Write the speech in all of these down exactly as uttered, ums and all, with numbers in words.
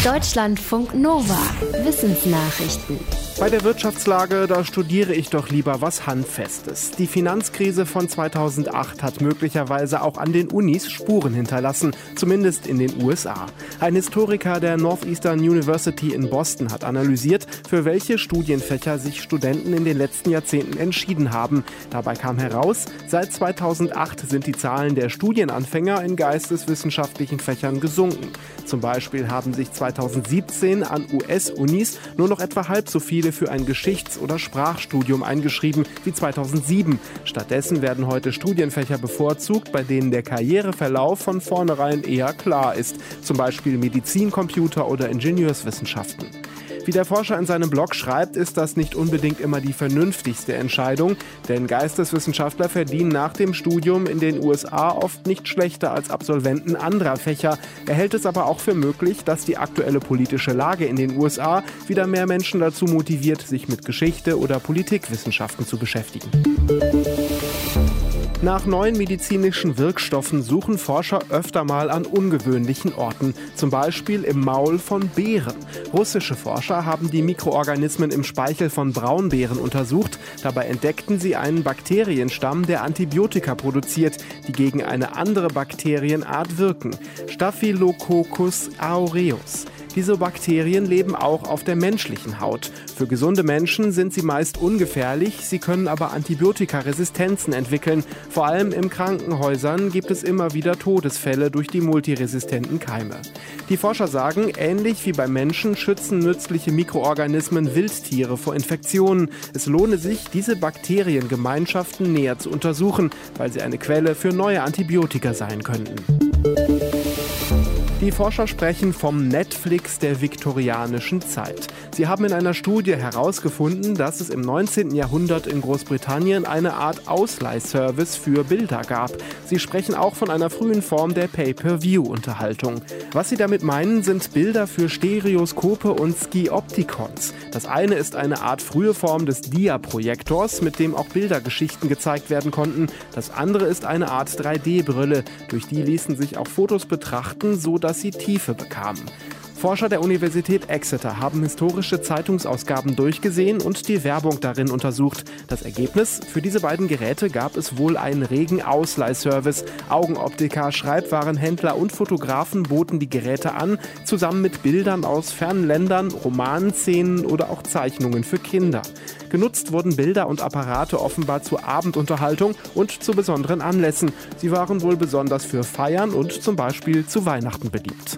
Deutschlandfunk Nova. Wissensnachrichten. Bei der Wirtschaftslage, da studiere ich doch lieber was Handfestes. Die Finanzkrise von zweitausendacht hat möglicherweise auch an den Unis Spuren hinterlassen, zumindest in den U S A. Ein Historiker der Northeastern University in Boston hat analysiert, für welche Studienfächer sich Studenten in den letzten Jahrzehnten entschieden haben. Dabei kam heraus, seit zweitausendacht sind die Zahlen der Studienanfänger in geisteswissenschaftlichen Fächern gesunken. Zum Beispiel haben sich zweitausendsiebzehn an U S-Unis nur noch etwa halb so viele für ein Geschichts- oder Sprachstudium eingeschrieben wie zweitausendsieben. Stattdessen werden heute Studienfächer bevorzugt, bei denen der Karriereverlauf von vornherein eher klar ist. Zum Beispiel Medizin, Computer oder Ingenieurswissenschaften. Wie der Forscher in seinem Blog schreibt, ist das nicht unbedingt immer die vernünftigste Entscheidung, denn Geisteswissenschaftler verdienen nach dem Studium in den U S A oft nicht schlechter als Absolventen anderer Fächer. Er hält es aber auch für möglich, dass die aktuelle politische Lage in den U S A wieder mehr Menschen dazu motiviert, sich mit Geschichte oder Politikwissenschaften zu beschäftigen. Nach neuen medizinischen Wirkstoffen suchen Forscher öfter mal an ungewöhnlichen Orten, zum Beispiel im Maul von Bären. Russische Forscher haben die Mikroorganismen im Speichel von Braunbären untersucht. Dabei entdeckten sie einen Bakterienstamm, der Antibiotika produziert, die gegen eine andere Bakterienart wirken: Staphylococcus aureus. Diese Bakterien leben auch auf der menschlichen Haut. Für gesunde Menschen sind sie meist ungefährlich, sie können aber Antibiotikaresistenzen entwickeln. Vor allem in Krankenhäusern gibt es immer wieder Todesfälle durch die multiresistenten Keime. Die Forscher sagen, ähnlich wie beim Menschen schützen nützliche Mikroorganismen Wildtiere vor Infektionen. Es lohne sich, diese Bakteriengemeinschaften näher zu untersuchen, weil sie eine Quelle für neue Antibiotika sein könnten. Die Forscher sprechen vom Netflix der viktorianischen Zeit. Sie haben in einer Studie herausgefunden, dass es im neunzehnten Jahrhundert in Großbritannien eine Art Ausleihservice für Bilder gab. Sie sprechen auch von einer frühen Form der Pay-per-View-Unterhaltung. Was sie damit meinen, sind Bilder für Stereoskope und Skioptikons. Das eine ist eine Art frühe Form des Dia-Projektors, mit dem auch Bildergeschichten gezeigt werden konnten. Das andere ist eine Art drei D Brille. Durch die ließen sich auch Fotos betrachten, so dass sie Tiefe bekamen. Forscher der Universität Exeter haben historische Zeitungsausgaben durchgesehen und die Werbung darin untersucht. Das Ergebnis: Für diese beiden Geräte gab es wohl einen regen Ausleihservice. Augenoptiker, Schreibwarenhändler und Fotografen boten die Geräte an, zusammen mit Bildern aus fernen Ländern, Romanszenen oder auch Zeichnungen für Kinder. Genutzt wurden Bilder und Apparate offenbar zur Abendunterhaltung und zu besonderen Anlässen. Sie waren wohl besonders für Feiern und zum Beispiel zu Weihnachten beliebt.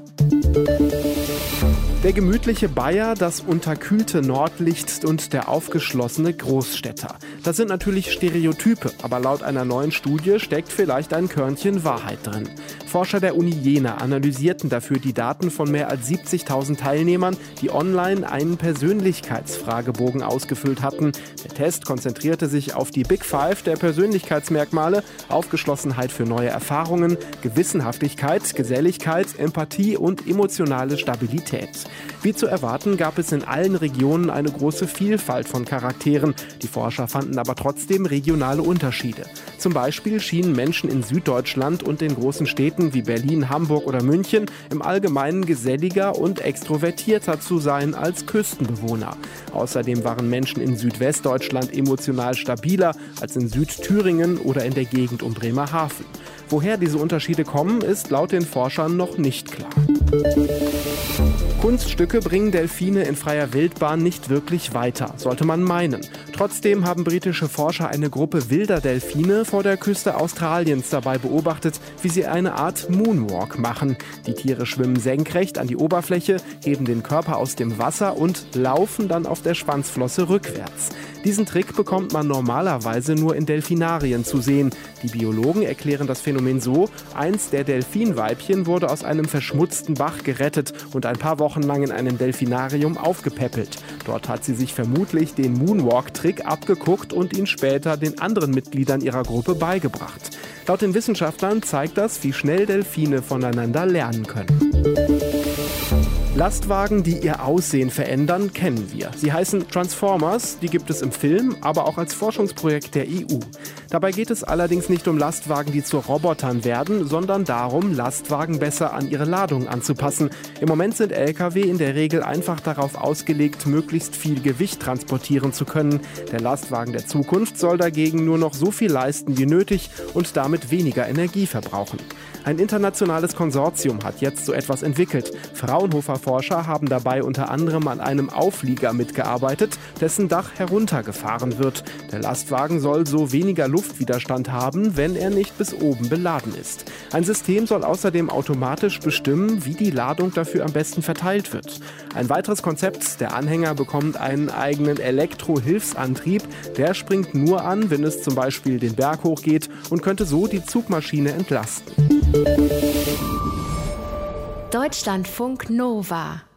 Der gemütliche Bayer, das unterkühlte Nordlicht und der aufgeschlossene Großstädter. Das sind natürlich Stereotype, aber laut einer neuen Studie steckt vielleicht ein Körnchen Wahrheit drin. Forscher der Uni Jena analysierten dafür die Daten von mehr als siebzigtausend Teilnehmern, die online einen Persönlichkeitsfragebogen ausgefüllt hatten. Der Test konzentrierte sich auf die Big Five der Persönlichkeitsmerkmale: Aufgeschlossenheit für neue Erfahrungen, Gewissenhaftigkeit, Geselligkeit, Empathie und emotionale Stabilität. Wie zu erwarten, gab es in allen Regionen eine große Vielfalt von Charakteren. Die Forscher fanden aber trotzdem regionale Unterschiede. Zum Beispiel schienen Menschen in Süddeutschland und in großen Städten wie Berlin, Hamburg oder München im Allgemeinen geselliger und extrovertierter zu sein als Küstenbewohner. Außerdem waren Menschen in Südwestdeutschland emotional stabiler als in Südthüringen oder in der Gegend um Bremerhaven. Woher diese Unterschiede kommen, ist laut den Forschern noch nicht klar. Kunststücke bringen Delfine in freier Wildbahn nicht wirklich weiter, sollte man meinen. Trotzdem haben britische Forscher eine Gruppe wilder Delfine vor der Küste Australiens dabei beobachtet, wie sie eine Art Moonwalk machen. Die Tiere schwimmen senkrecht an die Oberfläche, heben den Körper aus dem Wasser und laufen dann auf der Schwanzflosse rückwärts. Diesen Trick bekommt man normalerweise nur in Delfinarien zu sehen. Die Biologen erklären das Phänomen so: Eins der Delfinweibchen wurde aus einem verschmutzten Bach gerettet und ein paar Wochen lang in einem Delfinarium aufgepäppelt. Dort hat sie sich vermutlich den Moonwalk-Trick abgeguckt und ihn später den anderen Mitgliedern ihrer Gruppe beigebracht. Laut den Wissenschaftlern zeigt das, wie schnell Delfine voneinander lernen können. Lastwagen, die ihr Aussehen verändern, kennen wir. Sie heißen Transformers, die gibt es im Film, aber auch als Forschungsprojekt der E U. Dabei geht es allerdings nicht um Lastwagen, die zu Robotern werden, sondern darum, Lastwagen besser an ihre Ladung anzupassen. Im Moment sind L K W in der Regel einfach darauf ausgelegt, möglichst viel Gewicht transportieren zu können. Der Lastwagen der Zukunft soll dagegen nur noch so viel leisten wie nötig und damit weniger Energie verbrauchen. Ein internationales Konsortium hat jetzt so etwas entwickelt. Fraunhofer-Forscher haben dabei unter anderem an einem Auflieger mitgearbeitet, dessen Dach heruntergefahren wird. Der Lastwagen soll so weniger Luftwiderstand haben, wenn er nicht bis oben beladen ist. Ein System soll außerdem automatisch bestimmen, wie die Ladung dafür am besten verteilt wird. Ein weiteres Konzept: der Anhänger bekommt einen eigenen Elektrohilfsantrieb. Der springt nur an, wenn es zum Beispiel den Berg hochgeht, und könnte so die Zugmaschine entlasten. Deutschlandfunk Nova